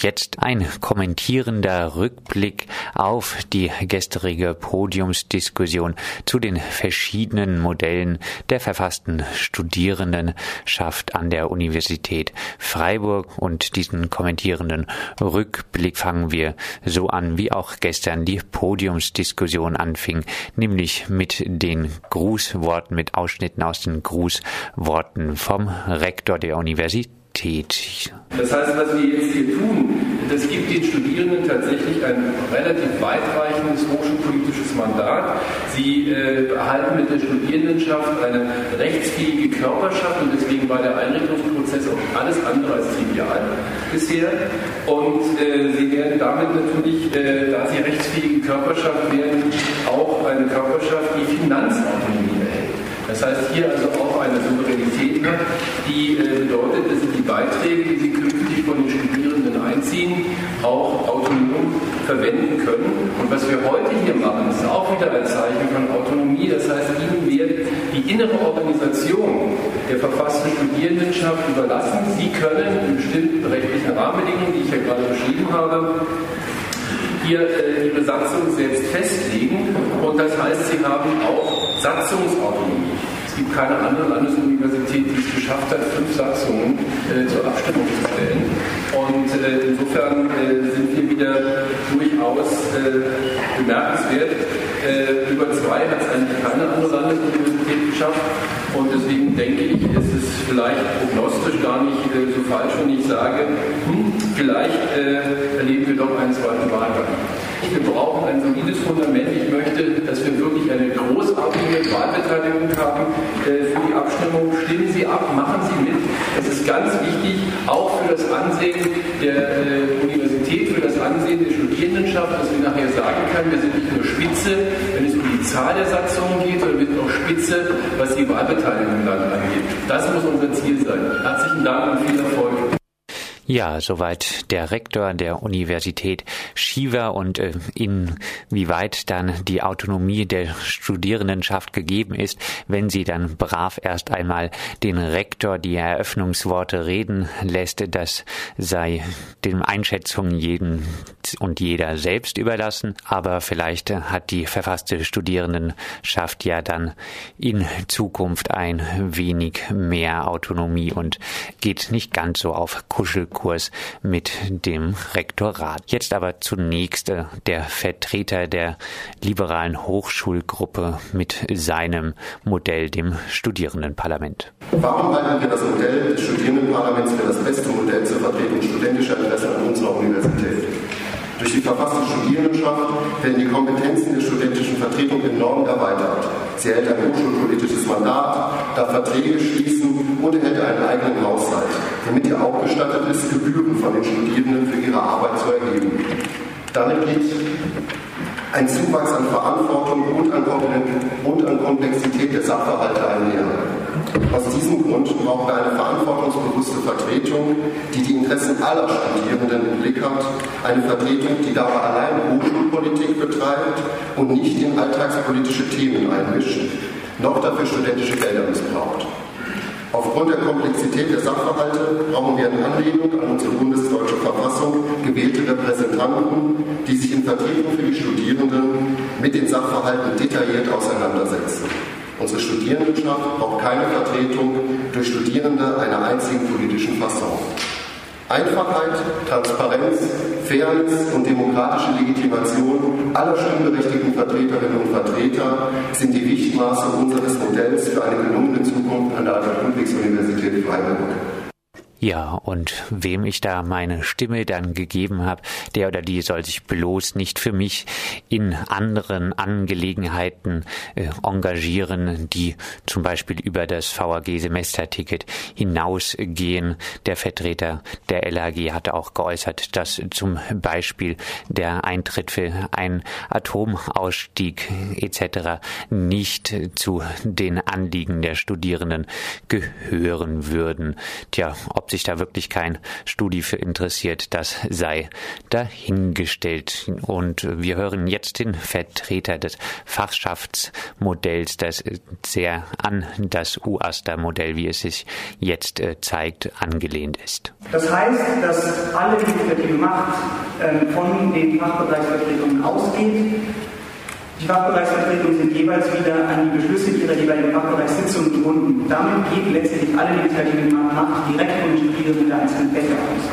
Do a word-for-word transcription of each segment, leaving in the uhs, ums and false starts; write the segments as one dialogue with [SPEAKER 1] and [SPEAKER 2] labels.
[SPEAKER 1] jetzt ein kommentierender Rückblick auf die gestrige Podiumsdiskussion zu den verschiedenen Modellen der verfassten Studierendenschaft an der Universität Freiburg. Und diesen kommentierenden Rückblick fangen wir so an, wie auch gestern die Podiumsdiskussion anfing, nämlich mit den Grußworten, mit Ausschnitten aus den Grußworten vom Rektor der Universität.
[SPEAKER 2] Das heißt, was wir jetzt hier tun, das gibt den Studierenden tatsächlich ein relativ weitreichendes hochschulpolitisches Mandat. Sie äh, erhalten mit der Studierendenschaft eine rechtsfähige Körperschaft und deswegen war der Einrichtungsprozess auch alles andere als trivial bisher. Und äh, sie werden damit natürlich, äh, da sie rechtsfähige Körperschaft werden, auch eine Körperschaft, die Finanzautonomie erhält. Das heißt, hier also auch eine Souveränität hat, die äh, bedeutet, dass sie die Beiträge, die sie künftig von den Studierenden einziehen, auch autonom verwenden können. Und was wir heute hier machen, ist auch wieder ein Zeichen von Autonomie. Das heißt, ihnen wird die innere Organisation der verfassten Studierendenschaft überlassen. Sie können in bestimmten rechtlichen Rahmenbedingungen, die ich ja gerade beschrieben habe, hier äh, ihre Satzung selbst festlegen und das heißt, sie haben auch Satzungsautonomie. Es gibt keine andere Landesuniversität, die es geschafft hat, fünf Satzungen äh, zur Abstimmung zu stellen. Und äh, insofern äh, sind wir wieder durchaus äh, bemerkenswert. Äh, über zwei hat es eigentlich keine andere Landesuniversität geschafft. Und deswegen denke ich, ist es vielleicht prognostisch gar nicht äh, so falsch, wenn ich sage, hm, vielleicht äh, erleben wir doch einen zweiten Wahlgang. Wir brauchen ein solides Fundament. Ich möchte, dass wir wirklich eine großartige Wahlbeteiligung haben äh, für die Abstimmung. Stimmen Sie ab, machen Sie mit. Es ist ganz wichtig, auch für das Ansehen der äh, Universität, für das Ansehen der Studierendenschaft, dass wir nachher sagen können, wir sind nicht nur Spitze, wenn es um die Zahl der Satzungen geht, sondern wir sind auch Spitze, was die Wahlbeteiligung dann angeht. Das muss unser Ziel sein. Herzlichen Dank und viel Erfolg.
[SPEAKER 1] Ja, soweit der Rektor der Universität Shiva und äh, inwieweit dann die Autonomie der Studierendenschaft gegeben ist, wenn sie dann brav erst einmal den Rektor die Eröffnungsworte reden lässt. Das sei den Einschätzungen jeden und jeder selbst überlassen. Aber vielleicht hat die verfasste Studierendenschaft ja dann in Zukunft ein wenig mehr Autonomie und geht nicht ganz so auf Kuschelkurs mit dem Rektorat. Jetzt aber zunächst äh, der Vertreter der liberalen Hochschulgruppe mit seinem Modell, dem Studierendenparlament.
[SPEAKER 3] Warum halten wir das Modell des Studierendenparlaments für das beste Modell zur Vertretung studentischer Interessen an unserer Universität? Durch die verfasste Studierendenschaft werden die Kompetenzen der studentischen Vertretung enorm erweitert. Sie erhält ein hochschulpolitisches Mandat, darf Verträge schließen und erhält einen eigenen Haushalt, damit ihr auch gestattet ist, Gebühren von den Studierenden für ihre Arbeit zu erheben. Damit geht ein Zuwachs an Verantwortung und an, und an Komplexität der Sachverhalte einher. Aus diesem Grund brauchen wir eine verantwortungsbewusste Vertretung, die die Interessen aller Studierenden im Blick hat, eine Vertretung, die dabei allein Hochschulpolitik betreibt und nicht in alltagspolitische Themen einmischt, noch dafür studentische Gelder missbraucht. Aufgrund der Komplexität der Sachverhalte brauchen wir in Anlehnung an unsere bundesdeutsche Verfassung gewählte Repräsentanten, die sich in Vertretung für die Studierenden mit den Sachverhalten detailliert auseinandersetzen. Unsere Studierendenschaft braucht keine Vertretung durch Studierende einer einzigen politischen Fasson. Einfachheit, Transparenz, Fairness und demokratische Legitimation aller stimmberechtigten Vertreterinnen und Vertreter sind die Richtmaße unseres Modells für eine gelungene Zukunft an der Ludwigs-Universität Freiburg.
[SPEAKER 1] Ja, und wem ich da meine Stimme dann gegeben habe, der oder die soll sich bloß nicht für mich in anderen Angelegenheiten äh, engagieren, die zum Beispiel über das V A G-Semesterticket hinausgehen. Der Vertreter der L A G hatte auch geäußert, dass zum Beispiel der Eintritt für einen Atomausstieg et cetera nicht zu den Anliegen der Studierenden gehören würden. Tja, ob sich da wirklich kein Studi für interessiert, das sei dahingestellt. Und wir hören jetzt den Vertreter des Fachschaftsmodells, das sehr an das UAStA-Modell, wie es sich jetzt äh, zeigt, angelehnt ist.
[SPEAKER 4] Das heißt, dass alle legislative Macht äh, von den Fachbereichsvertretungen ausgeht. Die Fachbereichsvertretungen sind jeweils wieder an die Beschlüsse ihrer jeweiligen Fachbereichssitzungen gebunden. Damit geht letztlich alle legislative Macht direkt von den Studierenden der einzelnen Fächer aus.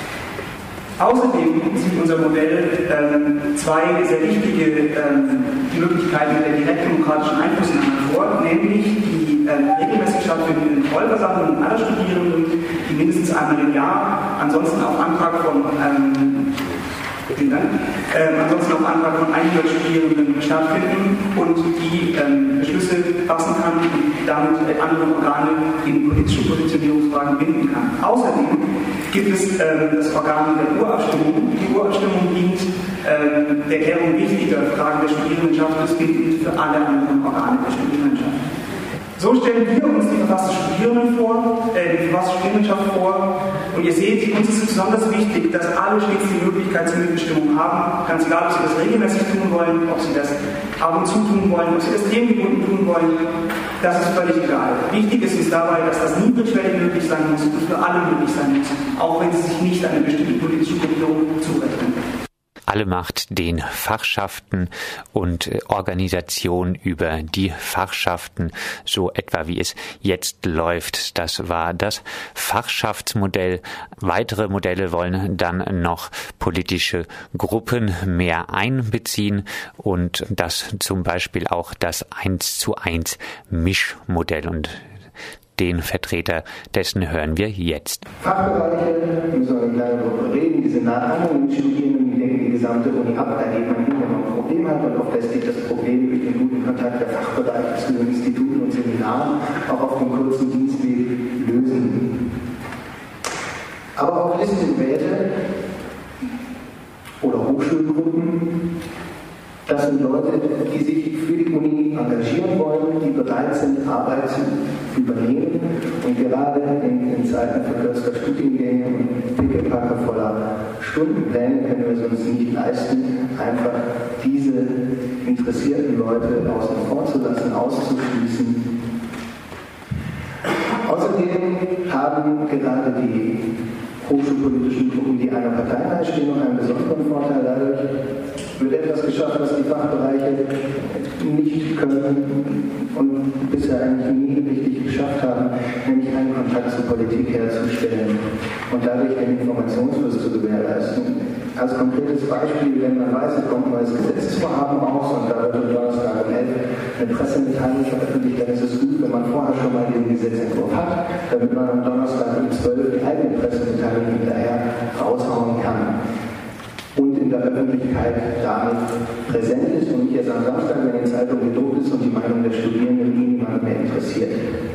[SPEAKER 4] Außerdem sieht unser Modell ähm, zwei sehr wichtige ähm, Möglichkeiten der direktdemokratischen Einflussnahme vor, nämlich die ähm, regelmäßig stattfindenden Vollversammlungen aller Studierenden, die mindestens einmal im Jahr, ansonsten auf Antrag von ähm, Vielen Dank. Ähm, ansonsten auf Antrag von hundert Studierenden stattfinden und die ähm, Beschlüsse fassen kann und damit äh, andere Organe in politische Positionierungsfragen binden kann. Außerdem gibt es ähm, das Organ der Urabstimmung. Die Urabstimmung dient ähm, der Klärung wichtiger Fragen der Studierendenschaft, ist bindend für alle anderen Organe der Studierendenschaft. So stellen wir uns die verfasste Studierenden vor, äh, die verfasste Studierendenschaft vor, und ihr seht, uns ist es besonders wichtig, dass alle stets die Möglichkeit zur Mitbestimmung haben, ganz egal, ob sie das regelmäßig tun wollen, ob sie das ab und zu tun wollen, ob sie das themengebunden tun wollen, das ist völlig egal. Wichtig ist uns dabei, dass das niedrigschwellig möglich sein muss und für alle möglich sein muss, auch wenn sie sich nicht an eine bestimmte politische Gruppierung zurechnen.
[SPEAKER 1] Alle Macht den Fachschaften und Organisation über die Fachschaften, so etwa wie es jetzt läuft. Das war das Fachschaftsmodell. Weitere Modelle wollen dann noch politische Gruppen mehr einbeziehen und das zum Beispiel auch das eins zu eins Mischmodell. Und den Vertreter dessen hören wir jetzt.
[SPEAKER 5] Fachbereiche, müssen wir gleich darüber reden, die sind nah an den Studierenden, die denken die gesamte Uni ab, da geht man hin, wenn man ein Problem hat, und oft lässt sich das Problem durch den guten Kontakt der Fachbereiche zu den Instituten und Seminaren auch auf dem kurzen Dienstweg lösen. Aber auch Listenräte oder Hochschulgruppen, das sind Leute, die sich für die Uni engagieren wollen, die bereit sind, Arbeit zu übernehmen. Und gerade in, in Zeiten verkürzter Studiengänge und Pickepacke voller Stundenpläne können wir es uns nicht leisten, einfach diese interessierten Leute außen vor zu lassen, auszuschließen. Außerdem haben gerade die hochschulpolitischen Gruppen, die einer Partei nahestehen, noch einen besonderen Vorteil. Dadurch wird etwas geschafft, was die Fachbereiche nicht können und bisher eigentlich nie richtig geschafft haben, nämlich einen Kontakt zur Politik herzustellen und dadurch den Informationsfluss zu gewährleisten. Als konkretes Beispiel, wenn man weiß, es kommt ein neues Gesetzesvorhaben raus und da wird am Donnerstag um elf eine Pressemitteilung veröffentlicht, dann ist es gut, wenn man vorher schon mal den Gesetzentwurf hat, damit man am Donnerstag um zwölf die eigene Pressemitteilung hinterher raushauen kann und in der Öffentlichkeit damit präsent ist und nicht erst am Samstag, wenn die Zeitung gedruckt ist und die Meinung der Studierenden niemand mehr interessiert.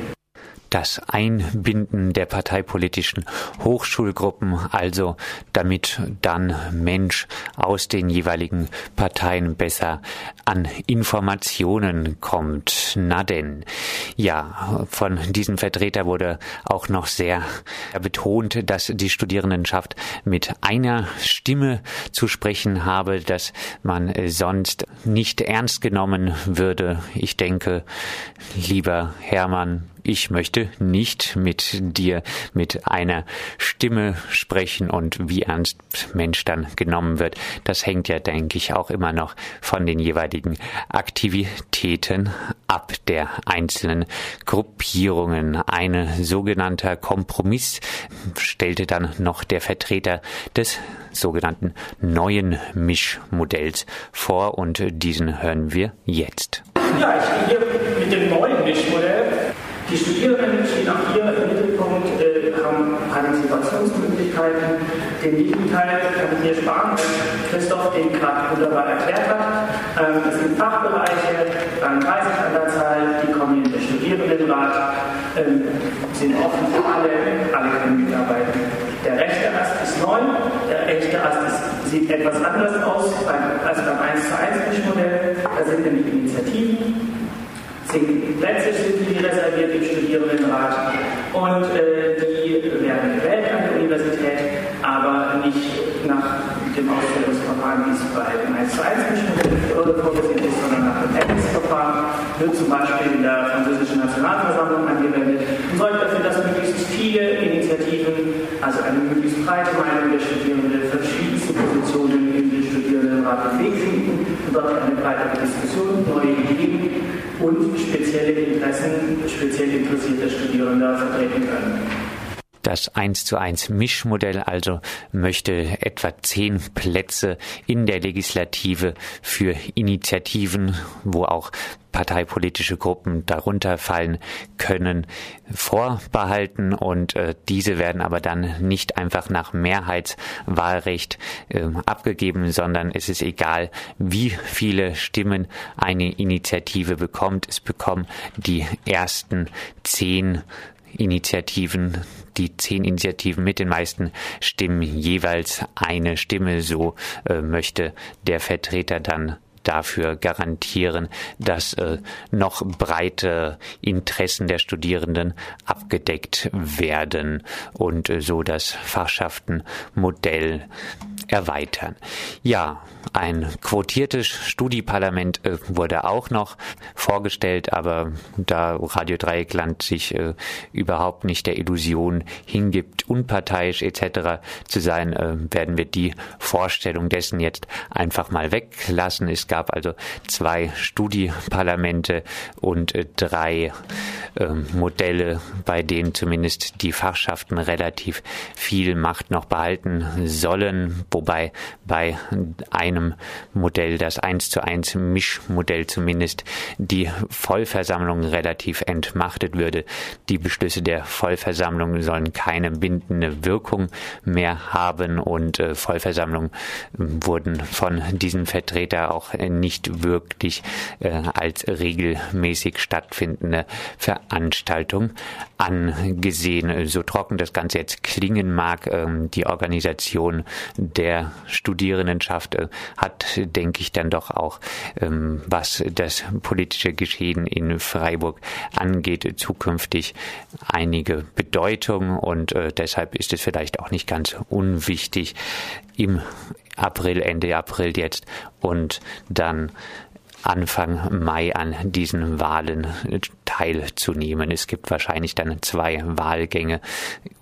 [SPEAKER 1] Das Einbinden der parteipolitischen Hochschulgruppen, also damit dann Mensch aus den jeweiligen Parteien besser an Informationen kommt. Na denn, ja, von diesem Vertreter wurde auch noch sehr betont, dass die Studierendenschaft mit einer Stimme zu sprechen habe, dass man sonst nicht ernst genommen würde. Ich denke, lieber Hermann, ich möchte nicht mit dir mit einer Stimme sprechen, und wie ernst Mensch dann genommen wird, das hängt ja, denke ich, auch immer noch von den jeweiligen Aktivitäten ab der einzelnen Gruppierungen. Ein sogenannter Kompromiss stellte dann noch der Vertreter des sogenannten neuen Mischmodells vor, und diesen hören wir jetzt.
[SPEAKER 4] Ja, ich stehe hier mit dem neuen Mischmodell. Die Studierenden stehen auch hier im Mittelpunkt, äh, haben Partizipationsmöglichkeiten. Den lieben Teil kann ich mir sparen, weil Christoph den gerade wunderbar erklärt hat. Ähm, es sind Fachbereiche, dann dreißig an der Zahl, die kommen in den Studierendenrat, ähm, sind offen für alle, alle können mitarbeiten. Der rechte Ast ist neu, der rechte Ast ist, sieht etwas anders aus als beim eins zu eins Mischmodell. Da sind nämlich Initiativen. Zehn Plätze sind die reserviert im Studierendenrat und äh, die werden gewählt nach dem Ausstellungsverfahren, wie es bei dem eins zu eins Mischmodell vorgesehen ist, sondern nach dem Verfahren, wird zum Beispiel in der französischen Nationalversammlung angewendet und sorgt dafür, dass möglichst viele Initiativen, also eine möglichst breite Meinung der Studierenden, verschiedenste Positionen in den Studierendenrat den Weg finden und dort eine breitere Diskussion, neue Ideen und spezielle Interessen speziell interessierter Studierender vertreten können.
[SPEAKER 1] Das eins zu eins Mischmodell also möchte etwa zehn Plätze in der Legislative für Initiativen, wo auch parteipolitische Gruppen darunter fallen können, vorbehalten und äh, diese werden aber dann nicht einfach nach Mehrheitswahlrecht äh, abgegeben, sondern es ist egal, wie viele Stimmen eine Initiative bekommt. Es bekommen die ersten zehn Initiativen, die zehn Initiativen mit den meisten Stimmen jeweils eine Stimme. So äh, möchte der Vertreter dann dafür garantieren, dass äh, noch breite Interessen der Studierenden abgedeckt werden und äh, so das Fachschaftenmodell erweitern. Ja, ein quotiertes Studieparlament äh, wurde auch noch vorgestellt, aber da Radio Dreieckland sich äh, überhaupt nicht der Illusion hingibt, unparteiisch et cetera zu sein, äh, werden wir die Vorstellung dessen jetzt einfach mal weglassen. Es gab also zwei Studieparlamente und äh, drei äh, Modelle, bei denen zumindest die Fachschaften relativ viel Macht noch behalten sollen, wobei bei einem Modell, das eins zu eins Mischmodell zumindest, die Vollversammlung relativ entmachtet würde. Die Beschlüsse der Vollversammlung sollen keine bindende Wirkung mehr haben und äh, Vollversammlungen wurden von diesen Vertretern auch nicht wirklich äh, als regelmäßig stattfindende Veranstaltung angesehen. So trocken das Ganze jetzt klingen mag, äh, die Organisation der Studierendenschaft äh, hat, denke ich, dann doch auch, ähm, was das politische Geschehen in Freiburg angeht, zukünftig einige Bedeutung und äh, deshalb ist es vielleicht auch nicht ganz unwichtig, im April, Ende April jetzt und dann Anfang Mai an diesen Wahlen teilzunehmen. Es gibt wahrscheinlich dann zwei Wahlgänge